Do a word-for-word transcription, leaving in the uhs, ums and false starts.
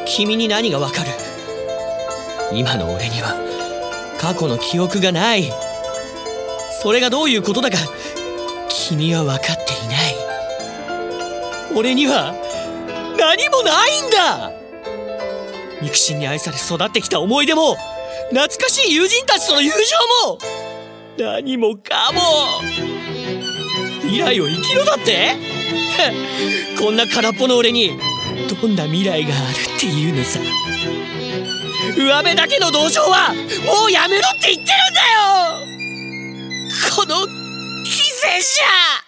君に何がわかる？今の俺には過去の記憶がない。それがどういうことだか君は分かっていない。俺には何もないんだ。肉親に愛され育ってきた思い出も、懐かしい友人たちとの友情も、何もかも。未来を生きろだってこんな空っぽの俺にどんな未来があるっていうのさ。上辺だけの同情はもうやめろって言ってるんだよ、この犠牲者。